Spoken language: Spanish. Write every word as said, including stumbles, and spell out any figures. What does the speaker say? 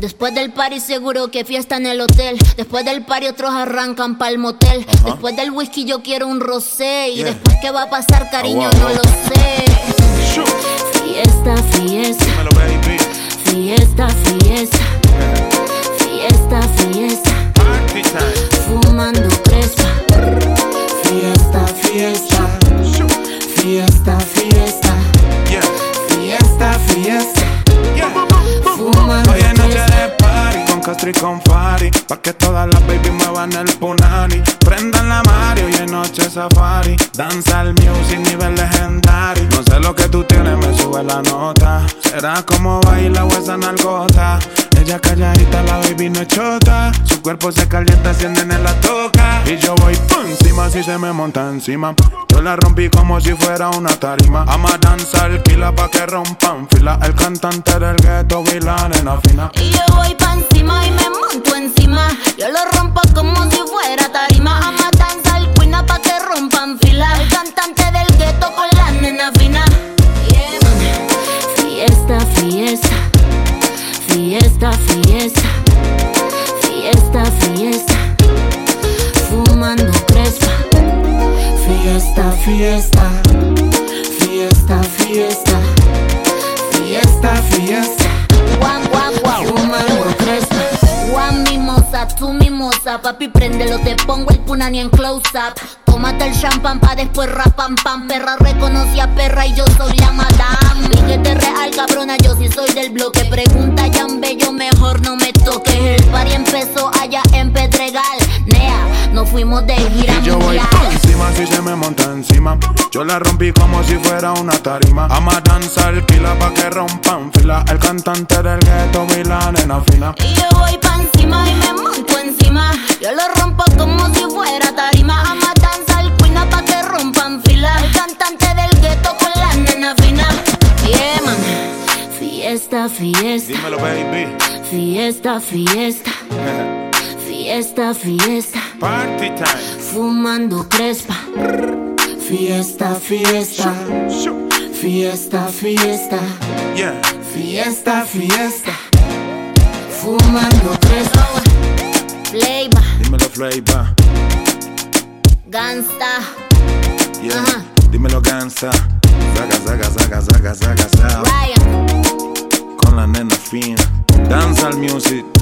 Después del party seguro que fiesta en el hotel. Después del party otros arrancan pa'l motel. uh-huh. Después del whisky yo quiero un rosé. Y yeah. después qué va a pasar, cariño, oh, wow, no wow. lo sé. Shoot. Fiesta, fiesta. Dímelo, baby. Fiesta, fiesta. Yeah. Fiesta, fiesta. Party time. Fumando crespa. Fiesta, fiesta. Shoot. Fiesta, fiesta. Yeah. Fiesta, fiesta. Yeah. Fumando hoy es noche de party con Castro y con Fari, pa' que todas las baby muevan el punani. Prendan la Mario y en noche safari. Danza el music nivel legendario. No sé lo que tú tienes, me sube la nota. Será como baila o esa nalgota. Ella calladita, la baby no es chota. Su cuerpo se calienta, encienden en la toca. Y yo voy por encima si se me monta encima. Yo la rompí como si fuera una tarima. Ama danza alquila pa' que rompan fila. El cantante del gueto y la nena fina. Y yo voy pa' encima y me monto encima. Yo lo rompo como si fuera tarima. Ama danza alquila pa' que rompan fila. El cantante del gueto con la nena fina. Yeah, man. Fiesta, fiesta. Fiesta, fiesta, fiesta, fiesta, fumando crespa. Fiesta, fiesta, fiesta, fiesta, fiesta, fiesta. Guau, guau, guau, fumando crespa. One mimosa, tu mimosa, papi préndelo, te pongo el punani en close up. Tómate el champán pa' después rapam pam. Perra reconocí a perra y yo soy la madame. Piquete real, cabrona, yo sí soy del bloque. Pregunta Jan Bello, mejor no me toques. El party empezó allá en Pedregal. Nea, nos fuimos de gira y yo voy por encima si se me monta encima. Yo la rompí como si fuera una tarima. Ama danza alquila pa' que rompan fila. El cantante del gueto y la nena fina. Y yo voy pa' encima y me monto encima. Yo lo rompo como si fuera tarima. Ama danza alquila pa' que rompan fila. El cantante del gueto con la nena fina. Yeah, man. Fiesta, fiesta. Dímelo, baby. Fiesta, fiesta. Fiesta, fiesta. Party time. Fumando crespa. Fiesta, fiesta. Fiesta, fiesta. Yeah. Fiesta, fiesta. Fumando crespa. Flavor. Dímelo, Flavor. Gangsta. Yeah. Uh-huh. Dímelo, Gangsta. Zaga, zaga, zaga, zaga, zaga, zaga. Ryan. Con la nena fina. Danza al music.